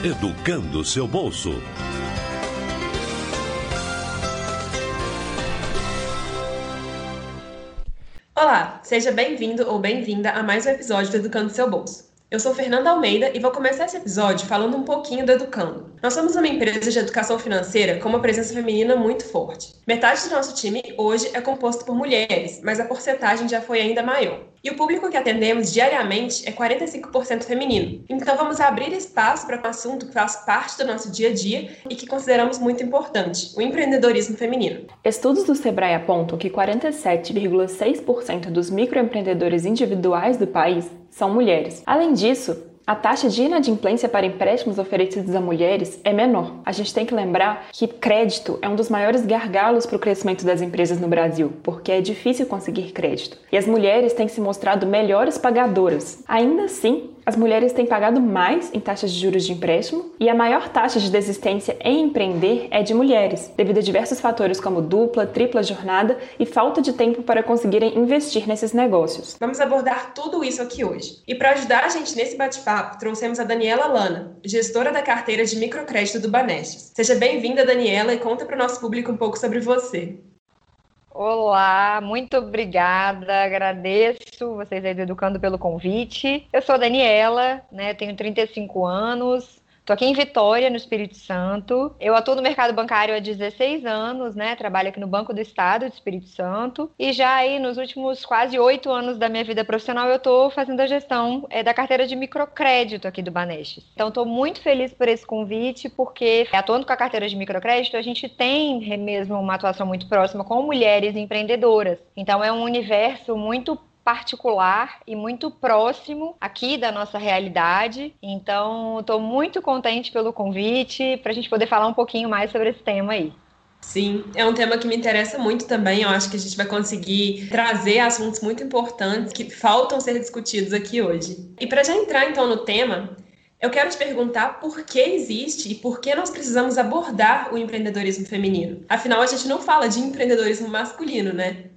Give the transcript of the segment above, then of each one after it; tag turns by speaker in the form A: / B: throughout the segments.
A: Educando seu bolso.
B: Olá, seja bem-vindo ou bem-vinda a mais um episódio do Educando Seu Bolso. Eu sou Fernanda Almeida e vou começar esse episódio falando um pouquinho do Educando. Nós somos uma empresa de educação financeira com uma presença feminina muito forte. Metade do nosso time hoje é composto por mulheres, mas a porcentagem já foi ainda maior. E o público que atendemos diariamente é 45% feminino. Então vamos abrir espaço para um assunto que faz parte do nosso dia a dia e que consideramos muito importante, o empreendedorismo feminino.
C: Estudos do Sebrae apontam que 47,6% dos microempreendedores individuais do país são mulheres. Além disso, a taxa de inadimplência para empréstimos oferecidos a mulheres é menor. A gente tem que lembrar que crédito é um dos maiores gargalos para o crescimento das empresas no Brasil, porque é difícil conseguir crédito. E as mulheres têm se mostrado melhores pagadoras. Ainda assim, as mulheres têm pagado mais em taxas de juros de empréstimo e a maior taxa de desistência em empreender é de mulheres, devido a diversos fatores como dupla, tripla jornada e falta de tempo para conseguirem investir nesses negócios.
B: Vamos abordar tudo isso aqui hoje. E para ajudar a gente nesse bate-papo, trouxemos a Daniela Lana, gestora da carteira de microcrédito do Banestes. Seja bem-vinda, Daniela, e conta para o nosso público um pouco sobre você.
D: Olá, muito obrigada, agradeço vocês aí do Educando pelo convite. Eu sou a Daniela, tenho 35 anos, estou aqui em Vitória, no Espírito Santo. Eu atuo no mercado bancário há 16 anos, trabalho aqui no Banco do Estado do Espírito Santo. E já aí nos últimos quase 8 anos da minha vida profissional eu estou fazendo a gestão da carteira de microcrédito aqui do Banestes. Então estou muito feliz por esse convite, porque atuando com a carteira de microcrédito a gente tem mesmo uma atuação muito próxima com mulheres empreendedoras. Então é um universo muito particular e muito próximo aqui da nossa realidade. Então, estou muito contente pelo convite para a gente poder falar um pouquinho mais sobre esse tema aí.
B: Sim, é um tema que me interessa muito também. Eu acho que a gente vai conseguir trazer assuntos muito importantes que faltam ser discutidos aqui hoje. E para já entrar então no tema, eu quero te perguntar por que existe e por que nós precisamos abordar o empreendedorismo feminino. Afinal, a gente não fala de empreendedorismo masculino, né?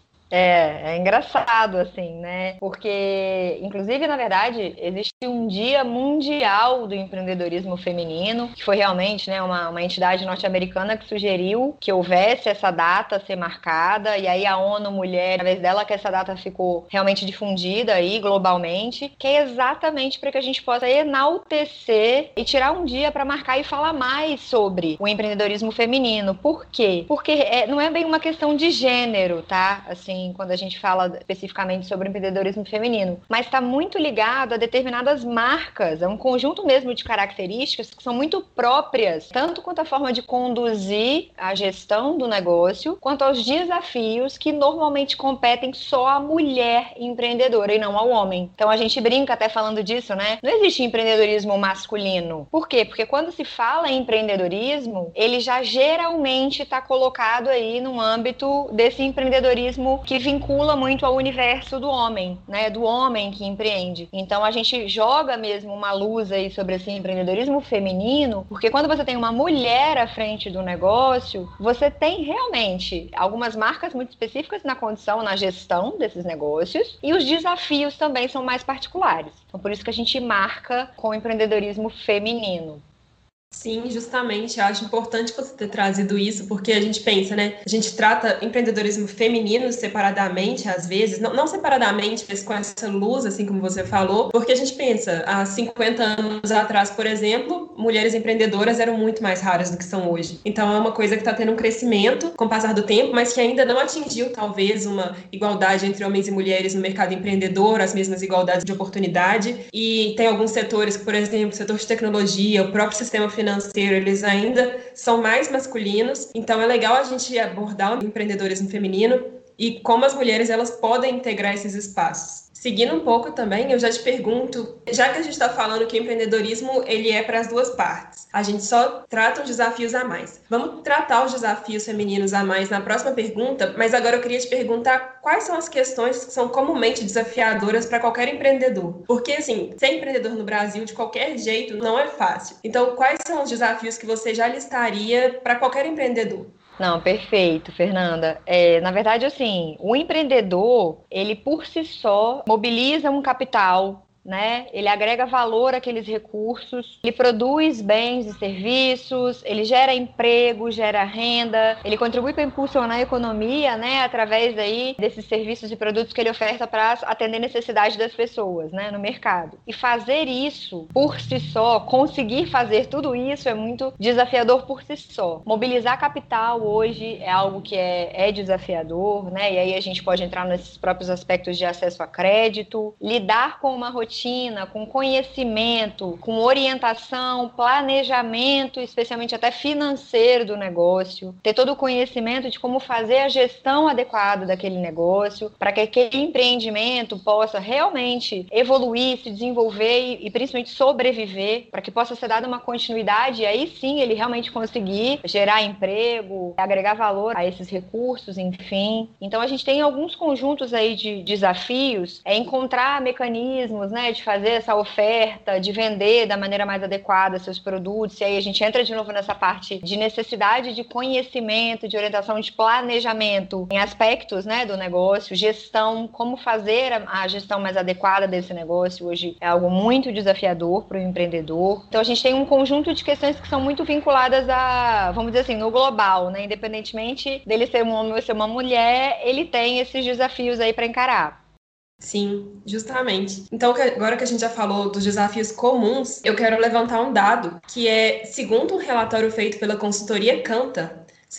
D: É engraçado, assim, Porque, inclusive, na verdade, existe um Dia Mundial do Empreendedorismo Feminino, que foi realmente uma entidade norte-americana que sugeriu que houvesse essa data a ser marcada, e aí a ONU Mulher, através dela que essa data ficou realmente difundida aí globalmente, que é exatamente para que a gente possa enaltecer e tirar um dia para marcar e falar mais sobre o empreendedorismo feminino. Por quê? Porque não é bem uma questão de gênero, tá? Assim, quando a gente fala especificamente sobre o empreendedorismo feminino, mas está muito ligado a determinadas marcas, a um conjunto mesmo de características que são muito próprias, tanto quanto a forma de conduzir a gestão do negócio, quanto aos desafios que normalmente competem só à mulher empreendedora e não ao homem. Então a gente brinca até falando disso, Não existe empreendedorismo masculino. Por quê? Porque quando se fala em empreendedorismo, ele já geralmente está colocado aí no âmbito desse empreendedorismo que vincula muito ao universo do homem, do homem que empreende. Então a gente joga mesmo uma luz aí sobre esse empreendedorismo feminino, porque quando você tem uma mulher à frente do negócio, você tem realmente algumas marcas muito específicas na condição, na gestão desses negócios, e os desafios também são mais particulares. Então por isso que a gente marca com o empreendedorismo feminino.
B: Sim, justamente, eu acho importante você ter trazido isso, porque a gente pensa, A gente trata empreendedorismo feminino separadamente, às vezes, não separadamente, mas com essa luz, assim como você falou, porque a gente pensa, há 50 anos atrás, por exemplo, mulheres empreendedoras eram muito mais raras do que são hoje. Então é uma coisa que está tendo um crescimento com o passar do tempo, mas que ainda não atingiu, talvez, uma igualdade entre homens e mulheres no mercado empreendedor, as mesmas igualdades de oportunidade. E tem alguns setores, por exemplo, o setor de tecnologia, o próprio sistema financeiro, eles ainda são mais masculinos, então é legal a gente abordar o empreendedorismo feminino e como as mulheres elas podem integrar esses espaços. Seguindo um pouco também, eu já te pergunto, já que a gente está falando que o empreendedorismo ele é para as duas partes, a gente só trata os desafios a mais. Vamos tratar os desafios femininos a mais na próxima pergunta, mas agora eu queria te perguntar quais são as questões que são comumente desafiadoras para qualquer empreendedor. Porque, assim, ser empreendedor no Brasil de qualquer jeito não é fácil. Então, quais são os desafios que você já listaria para qualquer empreendedor?
D: Não, perfeito, Fernanda. Na verdade, assim, o empreendedor, ele por si só mobiliza um capital né? Ele agrega valor àqueles recursos, ele produz bens e serviços, ele gera emprego, gera renda, ele contribui para impulsionar a economia, né? Através aí desses serviços e produtos que ele oferta para atender necessidade das pessoas, né? No mercado. E fazer isso por si só, conseguir fazer tudo isso é muito desafiador por si só. Mobilizar capital hoje é algo que é desafiador, né? E aí a gente pode entrar nesses próprios aspectos de acesso a crédito, lidar com uma rotina, com conhecimento, com orientação, planejamento, especialmente até financeiro do negócio, ter todo o conhecimento de como fazer a gestão adequada daquele negócio, para que aquele empreendimento possa realmente evoluir, se desenvolver e principalmente sobreviver, para que possa ser dada uma continuidade e aí sim ele realmente conseguir gerar emprego, agregar valor a esses recursos, enfim. Então a gente tem alguns conjuntos aí de desafios, encontrar mecanismos, né, de fazer essa oferta, de vender da maneira mais adequada seus produtos, e aí a gente entra de novo nessa parte de necessidade de conhecimento, de orientação, de planejamento em aspectos, né, do negócio, gestão, como fazer a gestão mais adequada desse negócio, hoje é algo muito desafiador para o empreendedor. Então a gente tem um conjunto de questões que são muito vinculadas a, vamos dizer assim, no global, né, independentemente dele ser um homem ou ser uma mulher, ele tem esses desafios aí para encarar.
B: Sim, justamente. Então, agora que a gente já falou dos desafios comuns, eu quero levantar um dado que é, segundo um relatório feito pela consultoria Canta,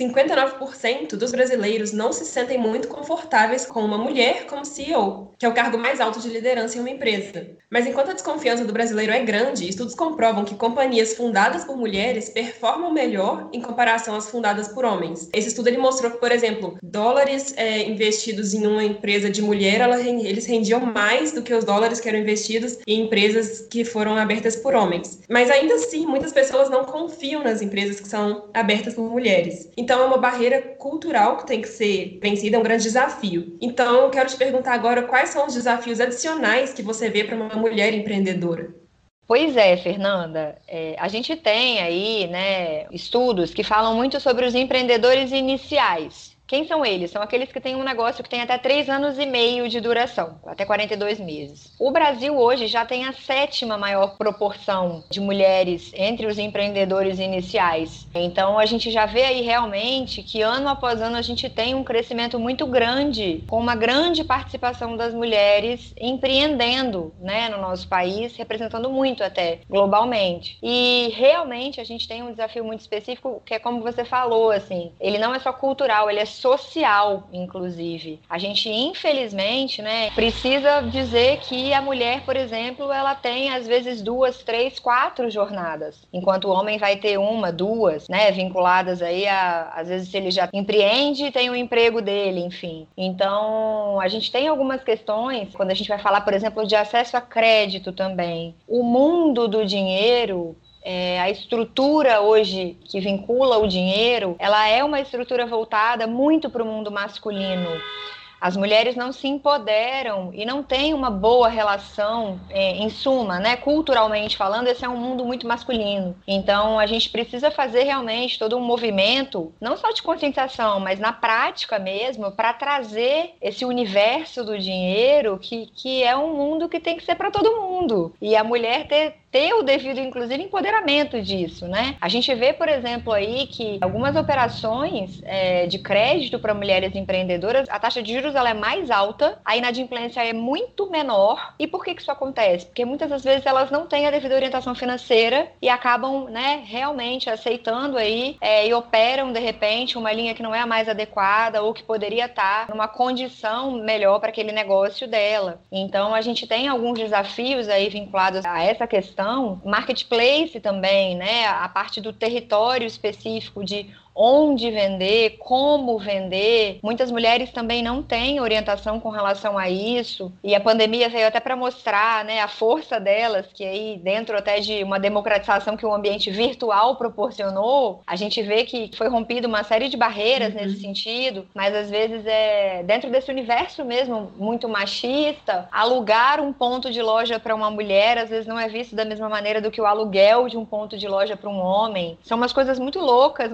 B: 59% dos brasileiros não se sentem muito confortáveis com uma mulher como CEO, que é o cargo mais alto de liderança em uma empresa. Mas enquanto a desconfiança do brasileiro é grande, estudos comprovam que companhias fundadas por mulheres performam melhor em comparação às fundadas por homens. Esse estudo ele mostrou que, por exemplo, dólares investidos em uma empresa de mulher, eles rendiam mais do que os dólares que eram investidos em empresas que foram abertas por homens. Mas ainda assim, muitas pessoas não confiam nas empresas que são abertas por mulheres. Então, é uma barreira cultural que tem que ser vencida, é um grande desafio. Então, eu quero te perguntar agora quais são os desafios adicionais que você vê para uma mulher empreendedora?
D: Pois é, Fernanda, a gente tem aí, né, estudos que falam muito sobre os empreendedores iniciais. Quem são eles? São aqueles que têm um negócio que tem até 3 anos e meio de duração, até 42 meses. O Brasil hoje já tem a 7ª maior proporção de mulheres entre os empreendedores iniciais. Então a gente já vê aí realmente que ano após ano a gente tem um crescimento muito grande, com uma grande participação das mulheres empreendendo, né, no nosso país, representando muito até globalmente. E realmente a gente tem um desafio muito específico, que é como você falou, assim, ele não é só cultural, ele é social, inclusive. A gente, infelizmente, né, precisa dizer que a mulher, por exemplo, ela tem, às vezes, 2, 3, 4 jornadas, enquanto o homem vai ter 1, 2, né, vinculadas aí às vezes, se ele já empreende, tem o emprego dele, enfim. Então, a gente tem algumas questões, quando a gente vai falar, por exemplo, de acesso a crédito também. O mundo do dinheiro, a estrutura hoje que vincula o dinheiro, ela é uma estrutura voltada muito para o mundo masculino. As mulheres não se empoderam e não têm uma boa relação, em suma, né? Culturalmente falando, esse é um mundo muito masculino. Então, a gente precisa fazer realmente todo um movimento, não só de conscientização, mas na prática mesmo, para trazer esse universo do dinheiro que é um mundo que tem que ser para todo mundo. E a mulher ter o devido, inclusive, empoderamento disso, né? A gente vê, por exemplo, aí que algumas operações de crédito para mulheres empreendedoras, a taxa de juros ela é mais alta, a inadimplência é muito menor. E por que isso acontece? Porque muitas das vezes elas não têm a devida orientação financeira e acabam, né, realmente aceitando aí e operam, de repente, uma linha que não é a mais adequada ou que poderia estar numa condição melhor para aquele negócio dela. Então, a gente tem alguns desafios aí vinculados a essa questão. Marketplace também, né? A parte do território específico de onde vender, como vender. Muitas mulheres também não têm orientação com relação a isso, e a pandemia veio até para mostrar, né, a força delas, que aí dentro até de uma democratização que o ambiente virtual proporcionou, a gente vê que foi rompida uma série de barreiras nesse sentido, mas às vezes dentro desse universo mesmo muito machista, alugar um ponto de loja para uma mulher às vezes não é visto da mesma maneira do que o aluguel de um ponto de loja para um homem. São umas coisas muito loucas, mas que são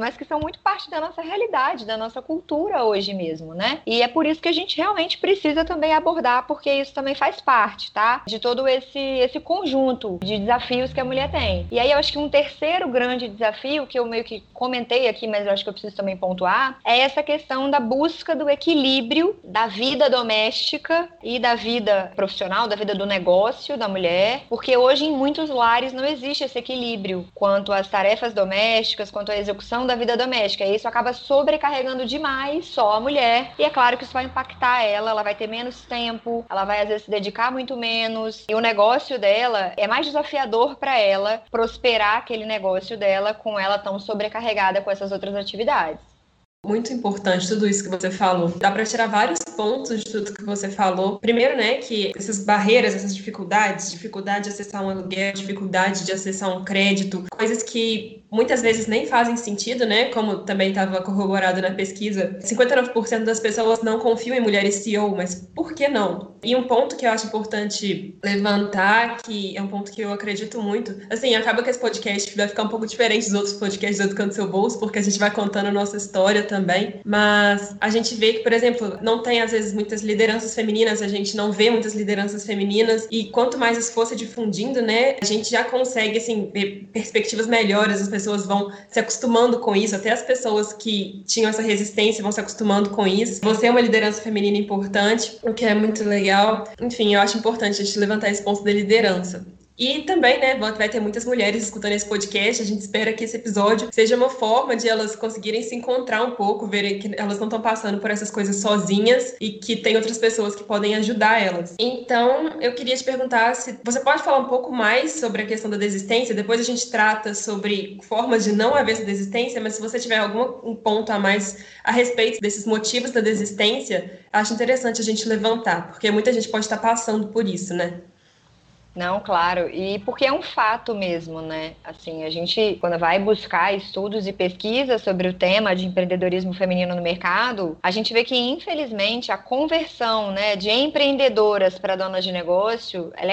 D: muito parte da nossa realidade, da nossa cultura hoje mesmo, né? E é por isso que a gente realmente precisa também abordar, porque isso também faz parte, tá? De todo esse conjunto de desafios que a mulher tem. E aí eu acho que um terceiro grande desafio, que eu meio que comentei aqui, mas eu acho que eu preciso também pontuar, é essa questão da busca do equilíbrio da vida doméstica e da vida profissional, da vida do negócio da mulher, porque hoje em muitos lares não existe esse equilíbrio quanto às tarefas domésticas, quanto à execução da vida doméstica. E isso acaba sobrecarregando demais só a mulher. E é claro que isso vai impactar ela vai ter menos tempo, ela vai às vezes se dedicar muito menos. E o negócio dela é mais desafiador para ela prosperar aquele negócio dela com ela tão sobrecarregada com essas outras atividades.
B: Muito importante tudo isso que você falou. Dá para tirar vários pontos de tudo que você falou. Primeiro, né, que essas barreiras, essas dificuldade de acessar um aluguel, dificuldade de acessar um crédito, coisas que muitas vezes nem fazem sentido, né, como também estava corroborado na pesquisa. 59% das pessoas não confiam em mulheres CEO, mas por que não? E um ponto que eu acho importante levantar, que é um ponto que eu acredito muito, assim, acaba que esse podcast vai ficar um pouco diferente dos outros podcasts do Educando Seu Bolso, porque a gente vai contando a nossa história também, mas a gente vê que, por exemplo, não tem às vezes muitas lideranças femininas, a gente não vê muitas lideranças femininas, e quanto mais isso for se difundindo, né, a gente já consegue, assim, ver perspectivas melhores, as pessoas vão se acostumando com isso, até as pessoas que tinham essa resistência vão se acostumando com isso. Você é uma liderança feminina importante, o que é muito legal. Enfim, eu acho importante a gente levantar esse ponto da liderança. E também, né, vai ter muitas mulheres escutando esse podcast, a gente espera que esse episódio seja uma forma de elas conseguirem se encontrar um pouco, verem que elas não estão passando por essas coisas sozinhas e que tem outras pessoas que podem ajudar elas. Então, eu queria te perguntar se você pode falar um pouco mais sobre a questão da desistência, depois a gente trata sobre formas de não haver essa desistência, mas se você tiver algum ponto a mais a respeito desses motivos da desistência, acho interessante a gente levantar, porque muita gente pode estar passando por isso, né?
D: Não, claro, e porque é um fato mesmo, né? Assim, a gente, quando vai buscar estudos e pesquisas sobre o tema de empreendedorismo feminino no mercado, a gente vê que, infelizmente, a conversão, né, de empreendedoras para donas de negócio, ela é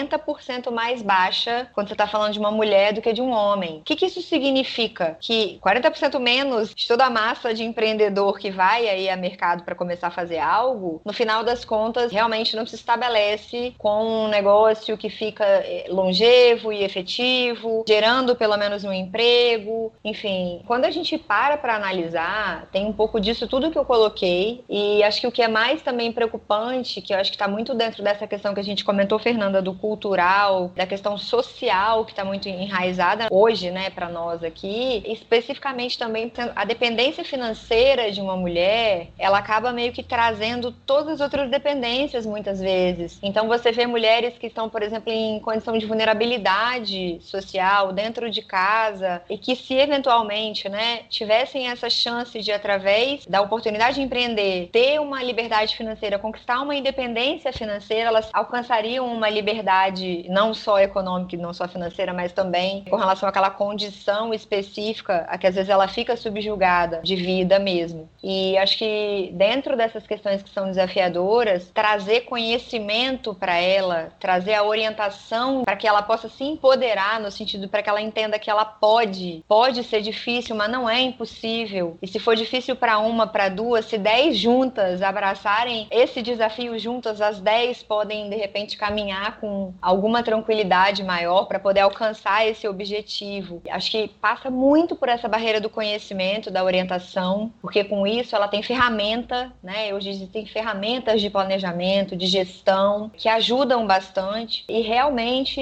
D: 40% mais baixa quando você está falando de uma mulher do que de um homem. O que isso significa? Que 40% menos de toda a massa de empreendedor que vai aí a mercado para começar a fazer algo, no final das contas, realmente não se estabelece com um negócio que fica longevo e efetivo, gerando pelo menos um emprego, enfim. Quando a gente para analisar, tem um pouco disso tudo que eu coloquei, e acho que o que é mais também preocupante, que eu acho que está muito dentro dessa questão que a gente comentou, Fernanda, do cultural, da questão social, que está muito enraizada hoje, né, para nós aqui, especificamente também a dependência financeira de uma mulher, ela acaba meio que trazendo todas as outras dependências muitas vezes. Então você vê mulheres que estão, por exemplo, em condição de vulnerabilidade social dentro de casa e que se eventualmente, né, tivessem essa chance de, através da oportunidade de empreender, ter uma liberdade financeira, conquistar uma independência financeira, elas alcançariam uma liberdade não só econômica e não só financeira, mas também com relação àquela condição específica a que às vezes ela fica subjugada de vida mesmo. E acho que dentro dessas questões que são desafiadoras, trazer conhecimento para ela, trazer a orientação para que ela possa se empoderar, no sentido para que ela entenda que ela pode ser difícil, mas não é impossível. E se for difícil para uma, para duas, se 10 juntas abraçarem esse desafio juntas, as 10 podem de repente caminhar com alguma tranquilidade maior para poder alcançar esse objetivo. Acho que passa muito por essa barreira do conhecimento, da orientação, porque com isso ela tem ferramenta, né? Hoje existem ferramentas de planejamento, de gestão, que ajudam bastante. E realmente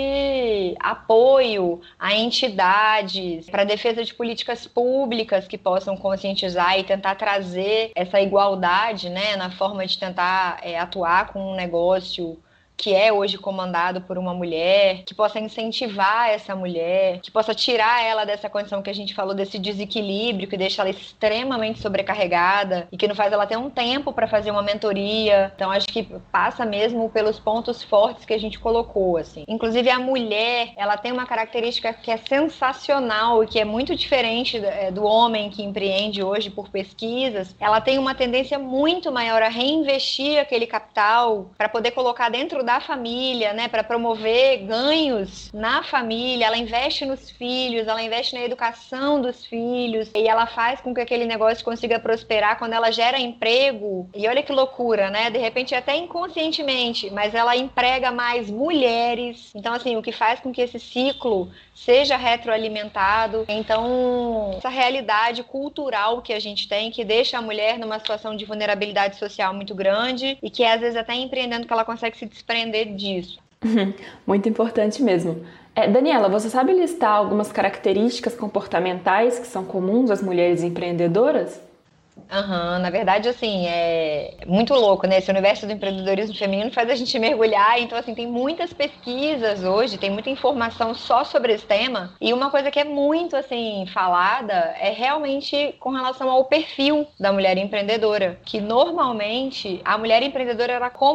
D: apoio a entidades para a defesa de políticas públicas que possam conscientizar e tentar trazer essa igualdade, né, na forma de tentar atuar com um negócio que é hoje comandado por uma mulher, que possa incentivar essa mulher, que possa tirar ela dessa condição que a gente falou, desse desequilíbrio, que deixa ela extremamente sobrecarregada e que não faz ela ter um tempo para fazer uma mentoria. Então, acho que passa mesmo pelos pontos fortes que a gente colocou, assim. Inclusive, a mulher, ela tem uma característica que é sensacional e que é muito diferente do homem que empreende hoje por pesquisas. Ela tem uma tendência muito maior a reinvestir aquele capital para poder colocar dentro da família, né, para promover ganhos na família, ela investe nos filhos, ela investe na educação dos filhos, e ela faz com que aquele negócio consiga prosperar quando ela gera emprego. E olha que loucura, né? De repente até inconscientemente, mas ela emprega mais mulheres. Então, assim, o que faz com que esse ciclo seja retroalimentado. Então, essa realidade cultural que a gente tem, que deixa a mulher numa situação de vulnerabilidade social muito grande e que às vezes até empreendendo que ela consegue se desprender disso.
C: Muito importante mesmo. Daniela, você sabe listar algumas características comportamentais que são comuns às mulheres empreendedoras?
D: Na verdade, assim, é muito louco, né? Esse universo do empreendedorismo feminino faz a gente mergulhar. Então, assim, tem muitas pesquisas hoje, tem muita informação só sobre esse tema. E uma coisa que é muito, assim, falada é realmente com relação ao perfil da mulher empreendedora. Que, normalmente, a mulher empreendedora,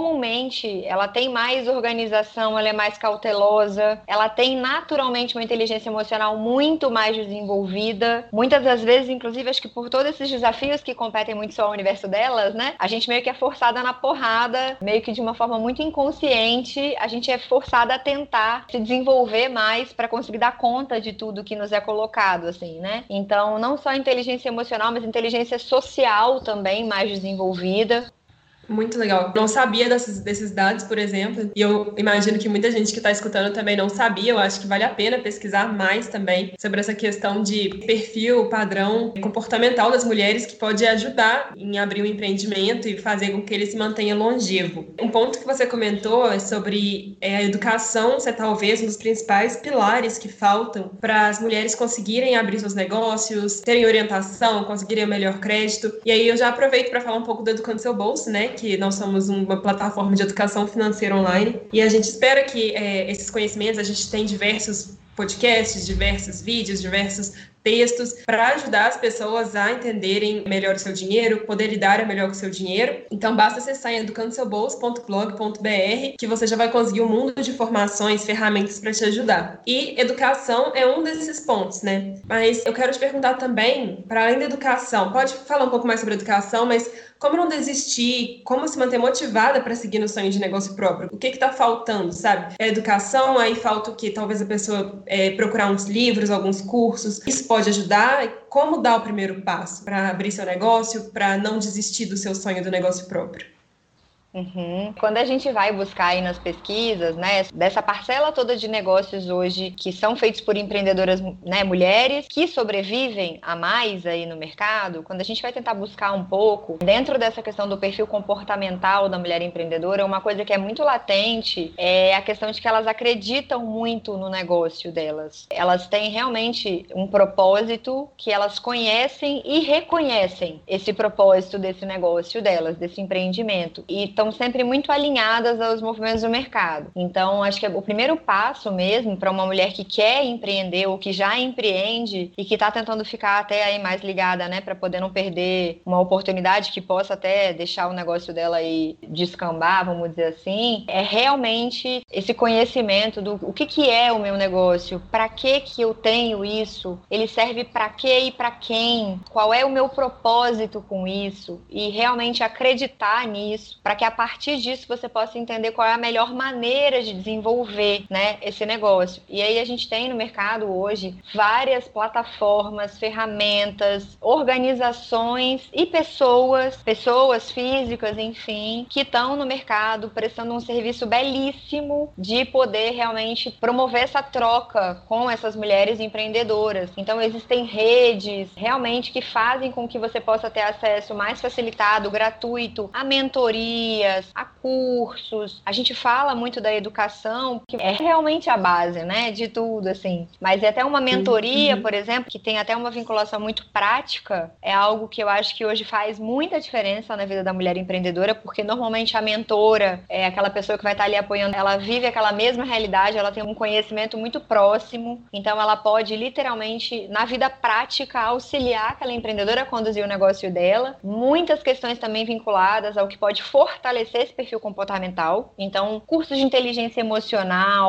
D: ela tem mais organização, ela é mais cautelosa, ela tem naturalmente uma inteligência emocional muito mais desenvolvida. Muitas das vezes, inclusive, acho que por todos esses desafios que competem muito só ao universo delas, né? A gente meio que é forçada na porrada, meio que de uma forma muito inconsciente, a gente é forçada a tentar se desenvolver mais para conseguir dar conta de tudo que nos é colocado, assim, né? Então, não só inteligência emocional, mas inteligência social também mais desenvolvida.
B: Muito legal. Não sabia desses dados, por exemplo, e eu imagino que muita gente que está escutando também não sabia. Eu acho que vale a pena pesquisar mais também sobre essa questão de perfil, padrão comportamental das mulheres que pode ajudar em abrir um empreendimento e fazer com que ele se mantenha longevo. Um ponto que você comentou é sobre a educação ser talvez um dos principais pilares que faltam para as mulheres conseguirem abrir seus negócios, terem orientação, conseguirem o melhor crédito. E aí eu já aproveito para falar um pouco do Educando Seu Bolso, né? Que nós somos uma plataforma de educação financeira online e a gente espera que esses conhecimentos, a gente tem diversos podcasts, diversos vídeos, diversos textos para ajudar as pessoas a entenderem melhor o seu dinheiro, poder lidar melhor com o seu dinheiro. Então basta acessar em educandoseubolso.blog.br que você já vai conseguir um mundo de informações, ferramentas para te ajudar. E educação é um desses pontos, né? Mas eu quero te perguntar também, para além da educação, pode falar um pouco mais sobre educação, mas como não desistir, como se manter motivada para seguir no sonho de negócio próprio? O que está faltando, sabe? É educação, aí falta o que? Talvez a pessoa procurar uns livros, alguns cursos. Isso pode ajudar? Como dar o primeiro passo para abrir seu negócio, para não desistir do seu sonho do negócio próprio?
D: Quando a gente vai buscar aí nas pesquisas, né, dessa parcela toda de negócios hoje que são feitos por empreendedoras, né, mulheres que sobrevivem a mais aí no mercado, quando a gente vai tentar buscar um pouco dentro dessa questão do perfil comportamental da mulher empreendedora, uma coisa que é muito latente é a questão de que elas acreditam muito no negócio delas. Elas têm realmente um propósito que elas conhecem e reconhecem esse propósito desse negócio delas, desse empreendimento. E estão sempre muito alinhadas aos movimentos do mercado. Então, acho que o primeiro passo mesmo para uma mulher que quer empreender ou que já empreende e que está tentando ficar até aí mais ligada, né, para poder não perder uma oportunidade que possa até deixar o negócio dela aí descambar, vamos dizer assim, é realmente esse conhecimento do o que é o meu negócio, para que eu tenho isso, ele serve para quê e para quem, qual é o meu propósito com isso e realmente acreditar nisso, para que a partir disso você possa entender qual é a melhor maneira de desenvolver, né, esse negócio. E aí a gente tem no mercado hoje várias plataformas, ferramentas, organizações e pessoas físicas, enfim, que estão no mercado prestando um serviço belíssimo de poder realmente promover essa troca com essas mulheres empreendedoras. Então existem redes realmente que fazem com que você possa ter acesso mais facilitado, gratuito, a mentorias, a cursos. A gente fala muito da educação, que é realmente a base, né, de tudo, assim. Mas é até uma mentoria, por exemplo, que tem até uma vinculação muito prática, é algo que eu acho que hoje faz muita diferença na vida da mulher empreendedora, porque normalmente a mentora é aquela pessoa que vai estar ali apoiando, ela vive aquela mesma realidade, ela tem um conhecimento muito próximo, então ela pode literalmente, na vida prática, auxiliar aquela empreendedora a conduzir o negócio dela. Muitas questões também vinculadas ao que pode fortalecer esse perfil comportamental. Então, cursos de inteligência emocional,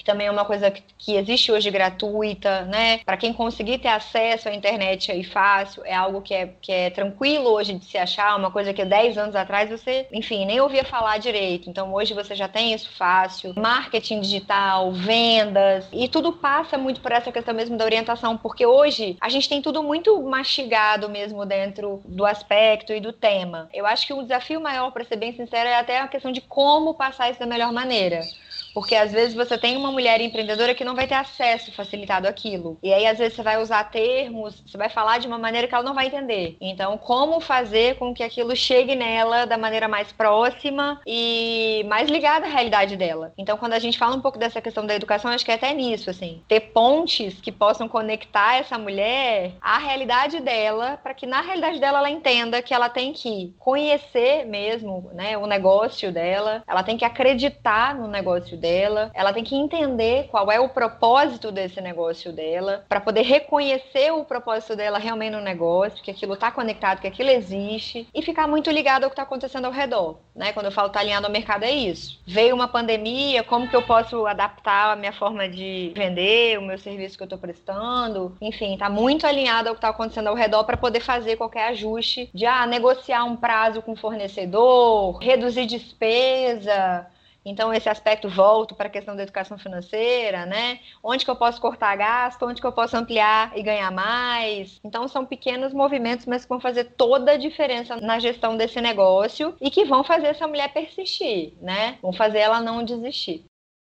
D: que também é uma coisa que existe hoje gratuita, né? Para quem conseguir ter acesso à internet aí fácil, é algo que é tranquilo hoje de se achar, uma coisa que 10 anos atrás você, enfim, nem ouvia falar direito. Então hoje você já tem isso fácil. Marketing digital, vendas, e tudo passa muito por essa questão mesmo da orientação, porque hoje a gente tem tudo muito mastigado mesmo dentro do aspecto e do tema. Eu acho que o desafio maior, para ser bem sincera, é até a questão de como passar isso da melhor maneira. Porque às vezes você tem uma mulher empreendedora que não vai ter acesso facilitado àquilo. E aí às vezes você vai usar termos, você vai falar de uma maneira que ela não vai entender. Então, como fazer com que aquilo chegue nela da maneira mais próxima e mais ligada à realidade dela. Então, quando a gente fala um pouco dessa questão da educação, acho que é até nisso, assim. Ter pontes que possam conectar essa mulher à realidade dela, para que na realidade dela ela entenda que ela tem que conhecer mesmo, né, o negócio dela, ela tem que acreditar no negócio dela, ela tem que entender qual é o propósito desse negócio dela, para poder reconhecer o propósito dela realmente no negócio, que aquilo está conectado, que aquilo existe, e ficar muito ligado ao que está acontecendo ao redor, né? Quando eu falo tá alinhado ao mercado, é isso. Veio uma pandemia, como que eu posso adaptar a minha forma de vender, o meu serviço que eu estou prestando, enfim, tá muito alinhado ao que está acontecendo ao redor para poder fazer qualquer ajuste de negociar um prazo com o fornecedor, reduzir despesa. Então, esse aspecto volto para a questão da educação financeira, né? Onde que eu posso cortar gasto, onde que eu posso ampliar e ganhar mais. Então, são pequenos movimentos, mas que vão fazer toda a diferença na gestão desse negócio e que vão fazer essa mulher persistir, né? Vão fazer ela não desistir.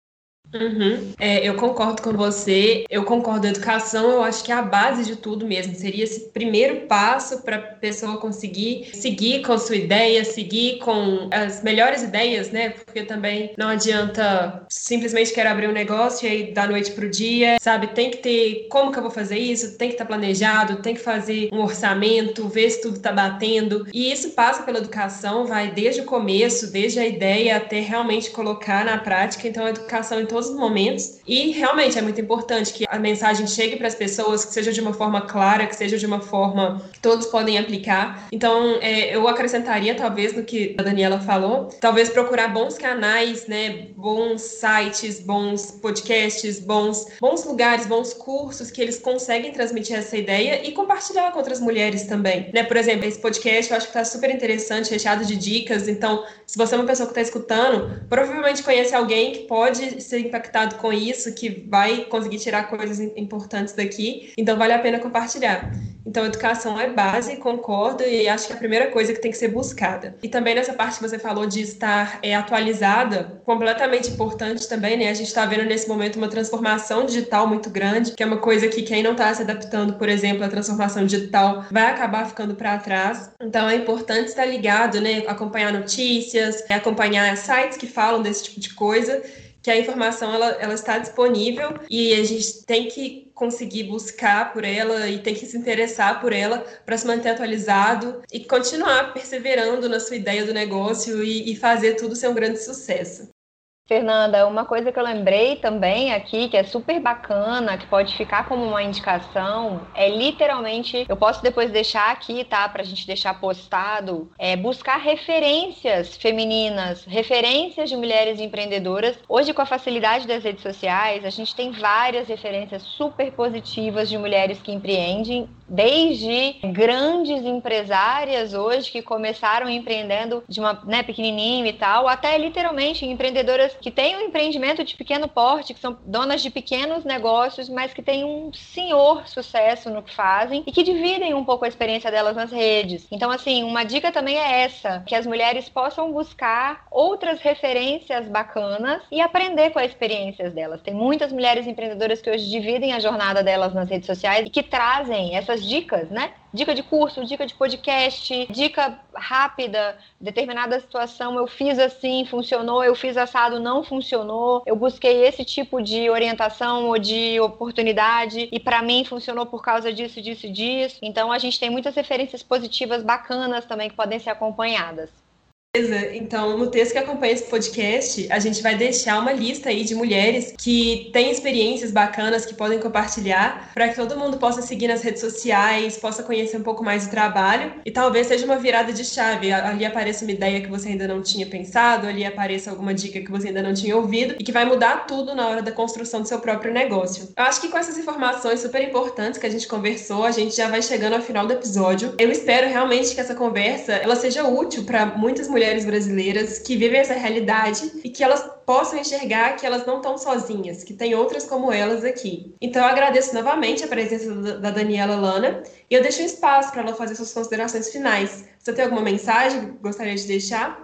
B: Uhum. Eu concordo com você, eu concordo, a educação eu acho que é a base de tudo mesmo, seria esse primeiro passo para a pessoa conseguir seguir com a sua ideia, seguir com as melhores ideias, né, porque também não adianta simplesmente querer abrir um negócio e aí da noite pro dia, sabe, tem que ter, como que eu vou fazer isso, tem que estar planejado, tem que fazer um orçamento, ver se tudo está batendo, e isso passa pela educação, vai desde o começo, desde a ideia até realmente colocar na prática. Então a educação em todos os momentos, e realmente é muito importante que a mensagem chegue para as pessoas, que seja de uma forma clara, que seja de uma forma que todos podem aplicar. Então, eu acrescentaria, talvez, no que a Daniela falou, talvez procurar bons canais, né, bons sites, bons podcasts, bons lugares, bons cursos que eles conseguem transmitir essa ideia e compartilhar com outras mulheres também, né? Por exemplo, esse podcast eu acho que está super interessante, recheado de dicas. Então, se você é uma pessoa que está escutando, provavelmente conhece alguém que pode ser impactado com isso, que vai conseguir tirar coisas importantes daqui, então vale a pena compartilhar. Então, educação é base, concordo, e acho que é a primeira coisa que tem que ser buscada. E também nessa parte que você falou de estar atualizada, completamente importante também, né? A gente está vendo nesse momento uma transformação digital muito grande, que é uma coisa que quem não está se adaptando, por exemplo, à transformação digital, vai acabar ficando para trás. Então, é importante estar ligado, né? Acompanhar notícias, acompanhar sites que falam desse tipo de coisa, que a informação ela está disponível e a gente tem que conseguir buscar por ela e tem que se interessar por ela para se manter atualizado e continuar perseverando na sua ideia do negócio e fazer tudo ser um grande sucesso.
D: Fernanda, uma coisa que eu lembrei também aqui, que é super bacana, que pode ficar como uma indicação, é literalmente, eu posso depois deixar aqui, tá, pra gente deixar postado, buscar referências femininas, referências de mulheres empreendedoras. Hoje, com a facilidade das redes sociais, a gente tem várias referências super positivas de mulheres que empreendem, desde grandes empresárias hoje que começaram empreendendo de uma, né, pequenininho e tal, até literalmente empreendedoras que têm um empreendimento de pequeno porte, que são donas de pequenos negócios, mas que têm um senhor sucesso no que fazem e que dividem um pouco a experiência delas nas redes. Então, assim, uma dica também é essa, que as mulheres possam buscar outras referências bacanas e aprender com as experiências delas. Tem muitas mulheres empreendedoras que hoje dividem a jornada delas nas redes sociais e que trazem essas dicas, né? Dica de curso, dica de podcast, dica rápida, determinada situação, eu fiz assim, funcionou, eu fiz assado, não funcionou, eu busquei esse tipo de orientação ou de oportunidade e para mim funcionou por causa disso, disso e disso. Então a gente tem muitas referências positivas bacanas também que podem ser acompanhadas.
B: Então, no texto que acompanha esse podcast, a gente vai deixar uma lista aí de mulheres que têm experiências bacanas que podem compartilhar para que todo mundo possa seguir nas redes sociais, possa conhecer um pouco mais do trabalho e talvez seja uma virada de chave. Ali apareça uma ideia que você ainda não tinha pensado, ali apareça alguma dica que você ainda não tinha ouvido e que vai mudar tudo na hora da construção do seu próprio negócio. Eu acho que com essas informações super importantes que a gente conversou, a gente já vai chegando ao final do episódio. Eu espero realmente que essa conversa ela seja útil para muitas mulheres brasileiras que vivem essa realidade e que elas possam enxergar que elas não estão sozinhas, que tem outras como elas aqui. Então eu agradeço novamente a presença da Daniela Lana e eu deixo um espaço para ela fazer suas considerações finais. Você tem alguma mensagem que gostaria de deixar?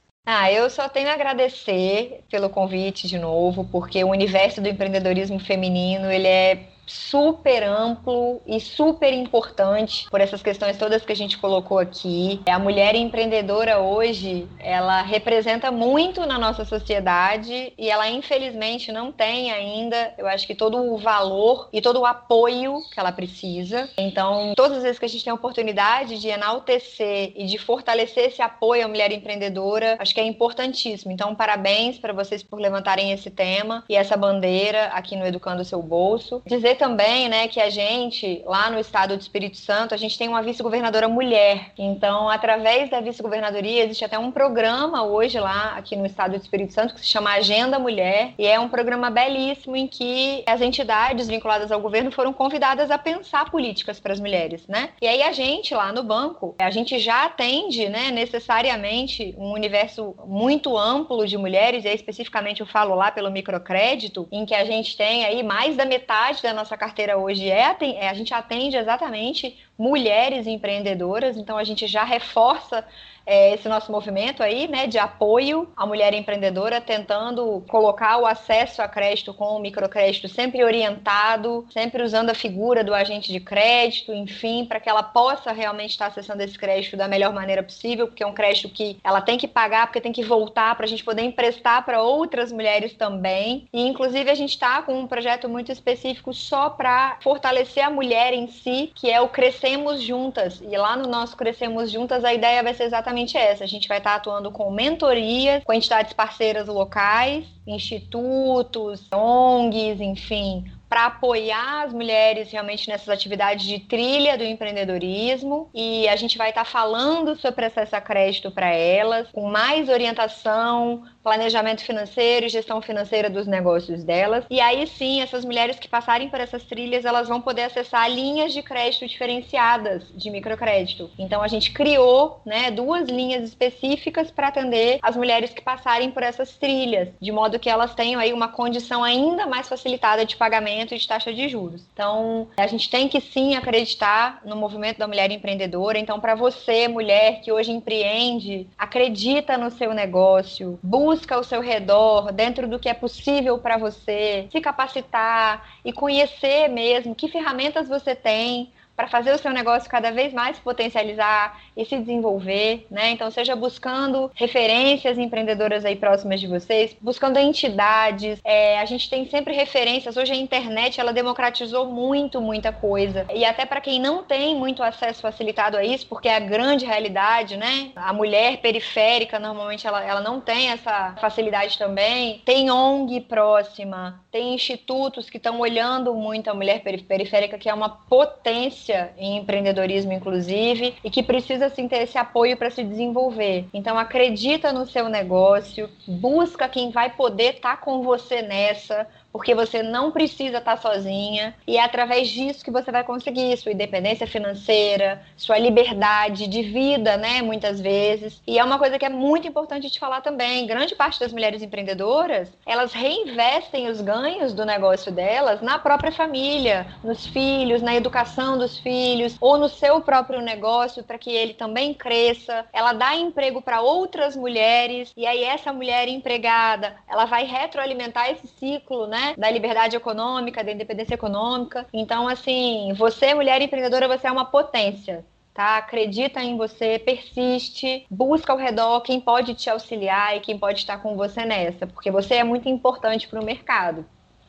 D: Eu só tenho a agradecer pelo convite de novo, porque o universo do empreendedorismo feminino, ele é super amplo e super importante por essas questões todas que a gente colocou aqui. A mulher empreendedora hoje, ela representa muito na nossa sociedade e ela infelizmente não tem ainda, eu acho que todo o valor e todo o apoio que ela precisa. Então, todas as vezes que a gente tem a oportunidade de enaltecer e de fortalecer esse apoio à mulher empreendedora, acho que é importantíssimo. Então, parabéns para vocês por levantarem esse tema e essa bandeira aqui no Educando o Seu Bolso. Dizer também, né, que a gente, lá no estado do Espírito Santo, a gente tem uma vice-governadora mulher. Então, através da vice-governadoria, existe até um programa hoje lá, aqui no estado do Espírito Santo, que se chama Agenda Mulher, e é um programa belíssimo em que as entidades vinculadas ao governo foram convidadas a pensar políticas para as mulheres, né? E aí a gente, lá no banco, a gente já atende, né, necessariamente um universo muito amplo de mulheres, e aí especificamente eu falo lá pelo microcrédito, em que a gente tem aí mais da metade da nossa carteira hoje a gente atende exatamente mulheres empreendedoras, então a gente já reforça esse nosso movimento aí, né, de apoio à mulher empreendedora, tentando colocar o acesso a crédito com o microcrédito sempre orientado, sempre usando a figura do agente de crédito, enfim, para que ela possa realmente estar acessando esse crédito da melhor maneira possível, porque é um crédito que ela tem que pagar, porque tem que voltar para a gente poder emprestar para outras mulheres também. E, inclusive, a gente está com um projeto muito específico só para fortalecer a mulher em si, que é o Crescemos Juntas. E lá no nosso Crescemos Juntas, a ideia vai ser exatamente essa. A gente vai estar atuando com mentorias, com entidades parceiras locais, institutos, ONGs, enfim, para apoiar as mulheres realmente nessas atividades de trilha do empreendedorismo, e a gente vai estar falando sobre acesso a crédito para elas, com mais orientação, planejamento financeiro e gestão financeira dos negócios delas. E aí sim, essas mulheres que passarem por essas trilhas, elas vão poder acessar linhas de crédito diferenciadas de microcrédito. Então a gente criou, né, 2 linhas específicas para atender as mulheres que passarem por essas trilhas, de modo que elas tenham aí uma condição ainda mais facilitada de pagamento e de taxa de juros. Então, a gente tem que sim acreditar no movimento da mulher empreendedora. Então, para você, mulher que hoje empreende, acredita no seu negócio, busca ao seu redor, dentro do que é possível para você, se capacitar e conhecer mesmo que ferramentas você tem para fazer o seu negócio cada vez mais se potencializar e se desenvolver, né? Então, seja buscando referências empreendedoras aí próximas de vocês, buscando entidades. A gente tem sempre referências. Hoje a internet, ela democratizou muita coisa. E até para quem não tem muito acesso facilitado a isso, porque é a grande realidade, né? A mulher periférica, normalmente, ela não tem essa facilidade também. Tem ONG próxima, tem institutos que estão olhando muito a mulher periférica, que é uma potência em empreendedorismo, inclusive, e que precisa sim ter esse apoio para se desenvolver. Então, acredita no seu negócio, busca quem vai poder estar com você nessa, porque você não precisa estar sozinha, e é através disso que você vai conseguir sua independência financeira, sua liberdade de vida, né, muitas vezes. E é uma coisa que é muito importante de falar também, grande parte das mulheres empreendedoras, elas reinvestem os ganhos do negócio delas na própria família, nos filhos, na educação dos filhos, ou no seu próprio negócio, para que ele também cresça. Ela dá emprego para outras mulheres, e aí essa mulher empregada, ela vai retroalimentar esse ciclo, né, da liberdade econômica, da independência econômica. Então, assim, você, mulher empreendedora, você é uma potência, tá? Acredita em você, persiste, busca ao redor quem pode te auxiliar e quem pode estar com você nessa, porque você é muito importante para o mercado.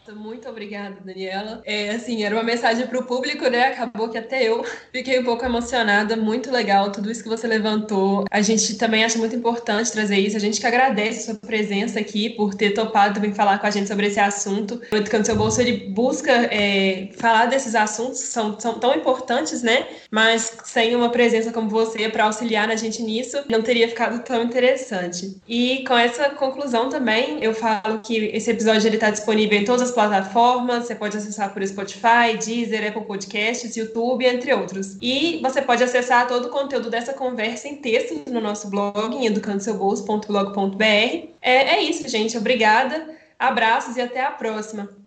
B: Nossa, muito obrigada, Daniela. Assim, era uma mensagem para o público, né? Acabou que até eu fiquei um pouco emocionada. Muito legal tudo isso que você levantou. A gente também acha muito importante trazer isso. A gente que agradece a sua presença aqui, por ter topado também falar com a gente sobre esse assunto. O Educando Seu Bolso, ele busca falar desses assuntos que são tão importantes, né? Mas sem uma presença como você para auxiliar a gente nisso, não teria ficado tão interessante. E com essa conclusão também, eu falo que esse episódio ele está disponível em todas as plataformas. Você pode acessar por Spotify, Deezer, Apple Podcasts, YouTube, entre outros. E você pode acessar todo o conteúdo dessa conversa em texto no nosso blog, em educandoseubolso.blog.br. É isso, gente. Obrigada, abraços e até a próxima.